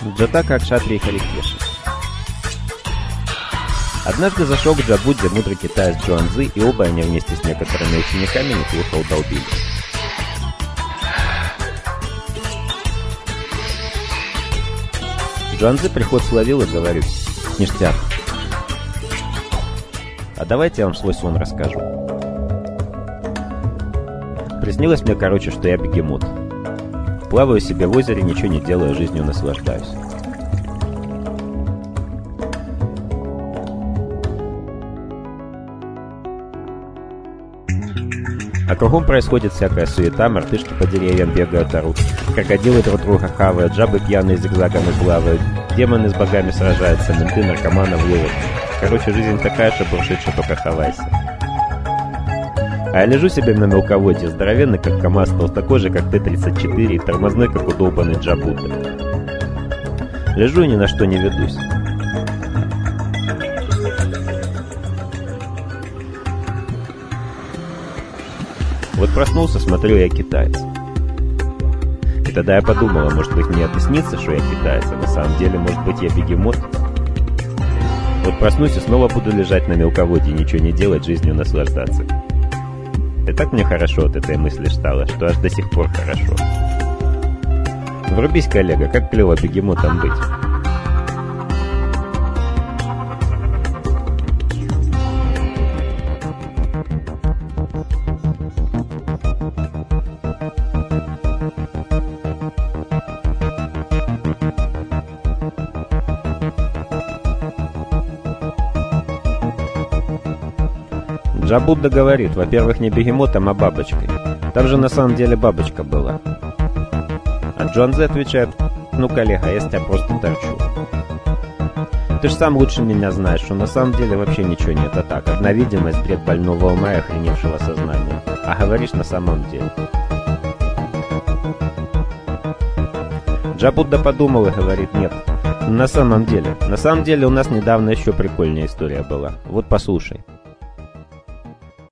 Джатака Акшатри Харикеши. Однажды зашел к Джабудде мудрый китаец Джуанзы, и оба они вместе с некоторыми учениками неплохо удолбили. Джуанзы приход словил и говорит: «Ништяк. А давайте я вам свой сон расскажу. Приснилось мне, что я бегемот. Плаваю себе в озере, ничего не делаю, жизнью наслаждаюсь. А кругом происходит всякая суета, мартышки по деревьям бегают, орут, крокодилы друг друга хавают, жабы пьяные зигзагами плавают, демоны с богами сражаются, менты наркоманов ловят. Жизнь такая же буршит, что только хавайся. А я лежу себе на мелководье, здоровенный, как КамАЗ, толстокожий, как Т-34, и тормозной, как удолбанный Джабудда. Лежу и ни на что не ведусь. Вот проснулся, смотрю, я китаец. И тогда я подумала, может быть, мне это снится, что я китаец, а на самом деле, может быть, я бегемот. Вот проснусь и снова буду лежать на мелководье, ничего не делать, жизнью наслаждаться. И так мне хорошо от этой мысли стало, что аж до сих пор хорошо. Врубись, коллега, как клево бегемотом быть. Джабудда говорит, во-первых, не бегемотом, а бабочкой. Там же на самом деле бабочка была. А Джуанзы отвечает: ну, коллега, я с тебя просто торчу. Ты ж сам лучше меня знаешь, что на самом деле вообще ничего нет, а так, одна видимость, бред больного ума и охреневшего сознания. А говоришь на самом деле. Джабудда подумал и говорит: нет, на самом деле у нас недавно еще прикольная история была. Вот послушай.